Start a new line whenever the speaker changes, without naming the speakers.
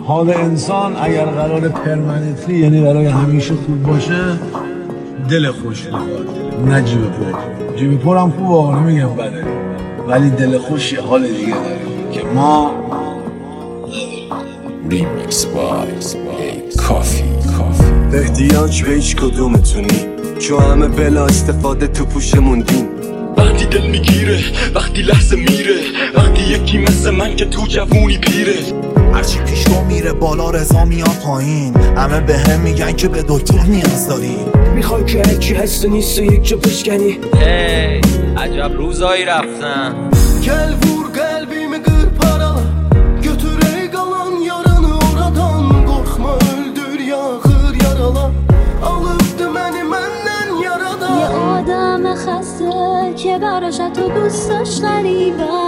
حال انسان اگر قرار پرمننتلی یعنی برای همیشه خوب باشه، دل خوش میخواد نه جیب پر. جیب پر هم خوبه، نمیگم بده، ولی دل خوش یه حال دیگه داره که ما
ریمیکس بای کافی.
احتیاج به هیچ کدومتونی، چون همه بلا استفاده تو پوش موندیم.
وقتی دل میگیره، وقتی لحظه میره، وقتی یکی مثل من که تو جوونی پیره.
هرچی پیش رو میره بالا رضا میاد پایین، همه به هم میگن که به دکتر نیاز داری.
میخوای که هرچی هست نیست و یک جا بشکنی.
عجب روزایی رفتن.
Gel vur kalbimi kır parala, götür ey kalan yaranı oradan. Korkma öldür yakır yarala, alıptı beni menden yaradan.
یه آدم خسته که براش تو دوست داشت غریبه